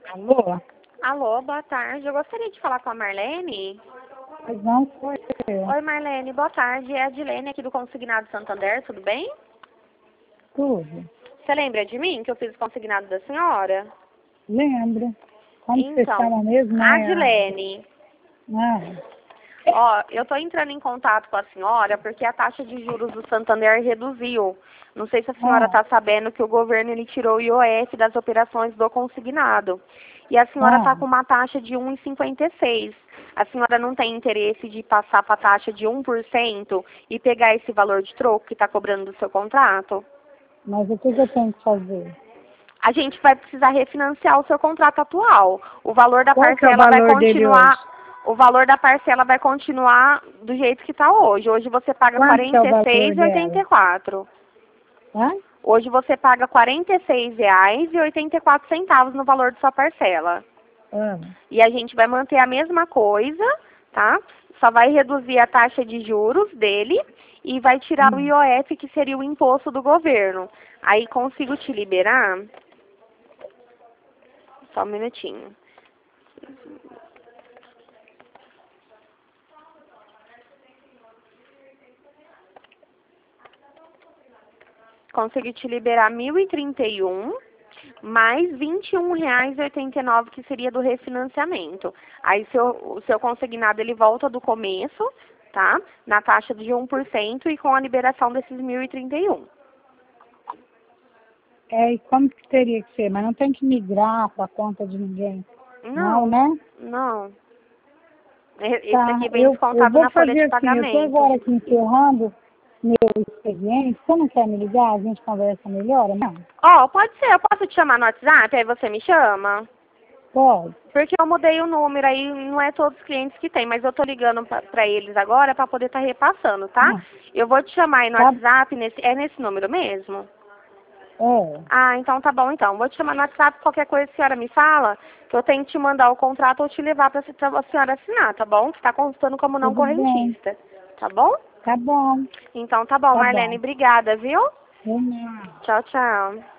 Alô? Alô, boa tarde. Eu gostaria de falar com a Marlene. Pois não foi eu. Oi, Marlene, boa tarde. É a Dilene aqui do Consignado Santander, tudo bem? Tudo. Você lembra de mim, que eu fiz o consignado da senhora? Lembro. Como que vocês Então, chamam mesmo, a né? Dilene. Ah, Ó, eu tô entrando em contato com a senhora porque a taxa de juros do Santander reduziu. Não sei se a senhora ah, está sabendo que o governo ele tirou o IOF das operações do consignado. E a senhora está ah. com uma taxa de 1,56. A senhora não tem interesse de passar para a taxa de 1% e pegar esse valor de troco que está cobrando do seu contrato? Mas o que que eu tenho que fazer? A gente vai precisar refinanciar o seu contrato atual. O valor da Qual que é o parcela vai valor dele hoje? continuar, o valor da parcela vai continuar do jeito que está hoje. Hoje você paga Quanto que é o valor dela? 46,84. Hã? Hoje você paga R$ 46,84 no valor de sua parcela. Ah, E a gente vai manter a mesma coisa, tá? Só vai reduzir a taxa de juros dele e vai tirar o hum. IOF, que seria o imposto do governo. Aí consigo te liberar? Só um minutinho. Consegui te liberar 1.031 mais R$ 21,89, que seria do refinanciamento. Aí o seu consignado ele volta do começo, tá? Na taxa de 1% e com a liberação desses 1.031. E como que teria que ser? Mas não tem que migrar para a conta de ninguém. Não, Não, né? não. Esse Tá, aqui vem eu descontado vou na folha fazer de assim, eu estou pagamento. agora aqui encerrando meu expediente. Você não quer me ligar? A gente conversa melhor, não? Ó, pode ser, eu posso te chamar no WhatsApp, aí você me chama? Pode. Porque eu mudei o número aí, não é todos os clientes que tem, mas eu tô ligando pra eles agora pra poder estar repassando, tá? Ah, Eu vou te chamar aí no tá, WhatsApp, é nesse número mesmo? é. Ah, então tá bom então. Vou te chamar no WhatsApp, qualquer coisa a senhora me fala, que eu tenho que te mandar o contrato ou te levar pra a senhora assinar, tá bom? Que tá constando como não Tudo bem. correntista, tá bom? Tá bom. Então tá bom, Tá Marlene, bom. obrigada, viu? De nada. Tchau, tchau.